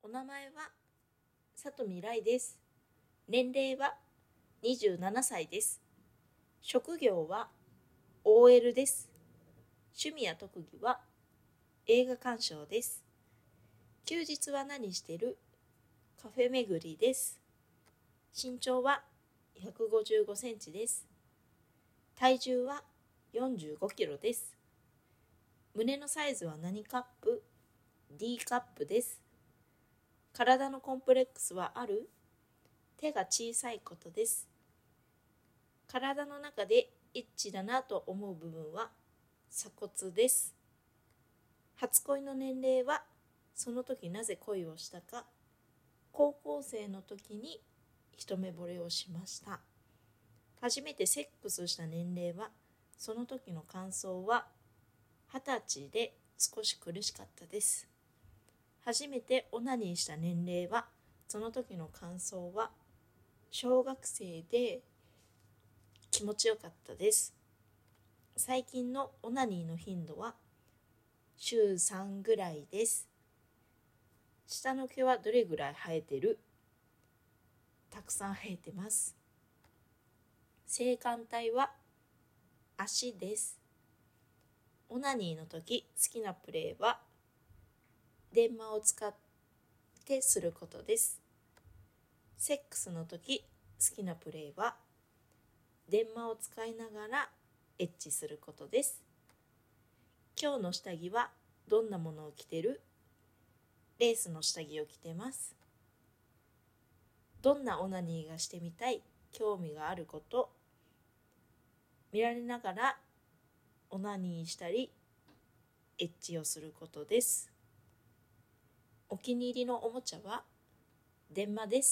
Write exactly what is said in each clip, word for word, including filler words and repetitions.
お名前は里見来です。年齢はにじゅうななさいです。職業は オーエル です。趣味や特技は映画鑑賞です。休日は何してる？カフェ巡りです。身長はひゃくごじゅうごセンチです。体重はよんじゅうごキロです。胸のサイズは何カップ？ ディー カップです。体のコンプレックスはある？手が小さいことです。体の中でエッチだなと思う部分は鎖骨です。初恋の年齢はその時なぜ恋をしたか？高校生の時に一目惚れをしました。初めてセックスした年齢はその時の感想は二十歳で少し苦しかったです。初めてオナニーした年齢はその時の感想は小学生で気持ちよかったです。最近のオナニーの頻度はしゅうさんぐらいです。下の毛はどれぐらい生えてる？たくさん生えてます。性感帯は足です。オナニーの時好きなプレーは電話を使ってすることです。セックスの時好きなプレーは電話を使いながらエッチすることです。今日の下着はどんなものを着てる？レースの下着を着てます。どんなオナニーがしてみたい？興味があること。見られながらオナニーしたりエッチをすることです。お気に入りのおもちゃは電話です。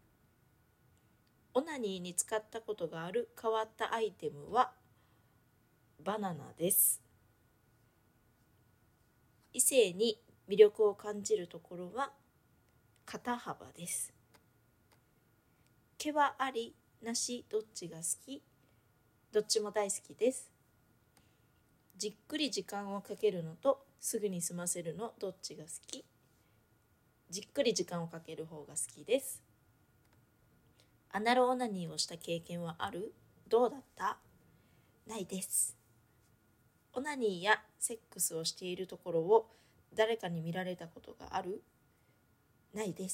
オナニーに使ったことがある変わったアイテムはバナナです。異性に魅力を感じるところは肩幅です。毛はありなしどっちが好き？どっちも大好きです。じっくり時間をかけるのとすぐに済ませるのどっちが好き？じっくり時間をかける方が好きです。アナルオナニーをした経験はある？どうだった？ないです。オナニーやセックスをしているところを誰かに見られたことがある？ないです。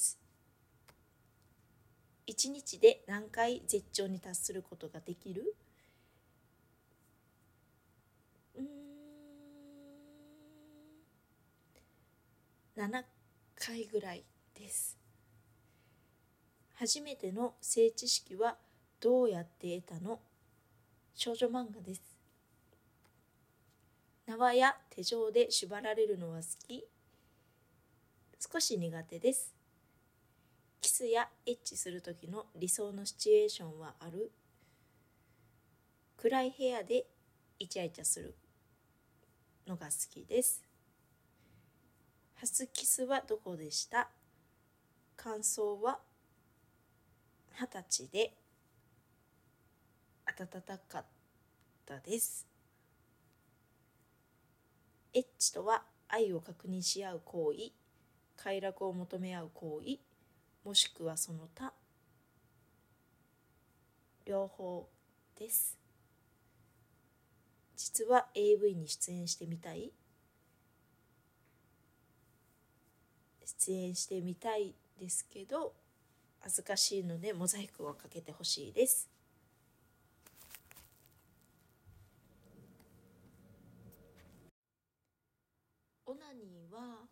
一日で何回絶頂に達することができる？うーんななかいぐらいです。初めての性知識はどうやって得たの？少女漫画です。縄や手錠で縛られるのは好き？少し苦手です。キスやエッチする時の理想のシチュエーションはある？暗い部屋でイチャイチャするのが好きです。初キスはどこでした？感想は二十歳で暖かったです。エッチとは愛を確認し合う行為、快楽を求め合う行為、もしくはその他、両方です。実は エーブイ に出演してみたい？出演してみたいですけど恥ずかしいのでモザイクをかけてほしいです。オナニーは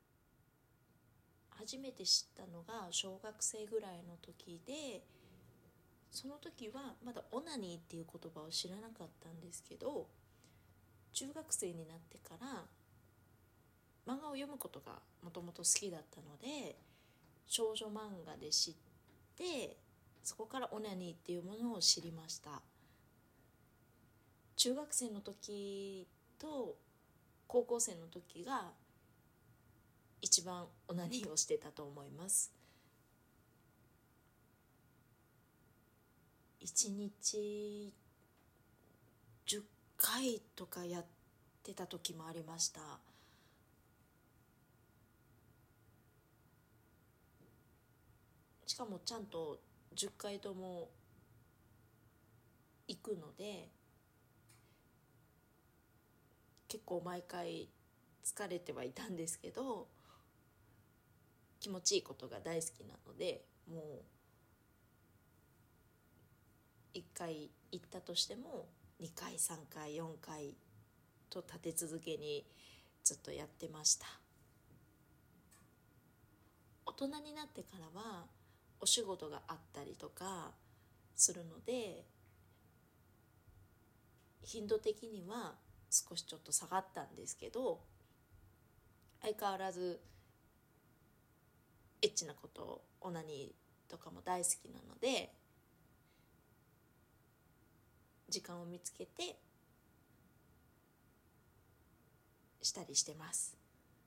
初めて知ったのが小学生ぐらいの時で、その時はまだオナニーっていう言葉を知らなかったんですけど、中学生になってから漫画を読むことがもともと好きだったので少女漫画で知って、そこからオナニーっていうものを知りました。中学生の時と高校生の時が一番オナニーをしてたと思います。いちにちじゅっかいとかやってた時もありました。 しかもちゃんとじゅっかいとも行くので、結構毎回疲れてはいたんですけど、気持ちいいことが大好きなので、もういっかい行ったとしてもにかいさんかいよんかいと立て続けにずっとやってました。大人になってからはお仕事があったりとかするので、頻度的には少しちょっと下がったんですけど、相変わらずエッチなこと、オナニーとかも大好きなので、時間を見つけてしたりしてます。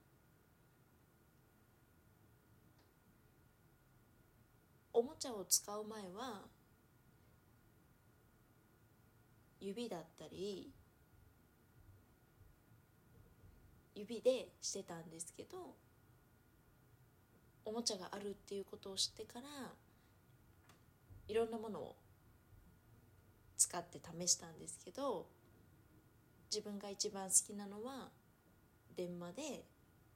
おもちゃを使う前は指だったり指でしてたんですけど、おもちゃがあるっていうことを知ってからいろんなものを使って試したんですけど、自分が一番好きなのは電話で、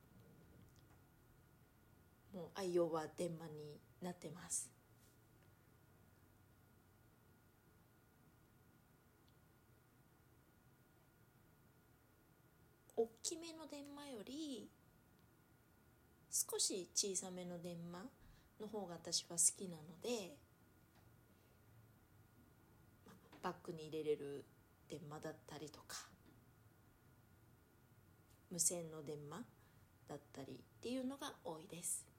もう愛用は電話になってます。大きめの電話より少し小さめの電話の方が私は好きなので、バッグに入れれる電話だったりとか、無線の電話だったりっていうのが多いです。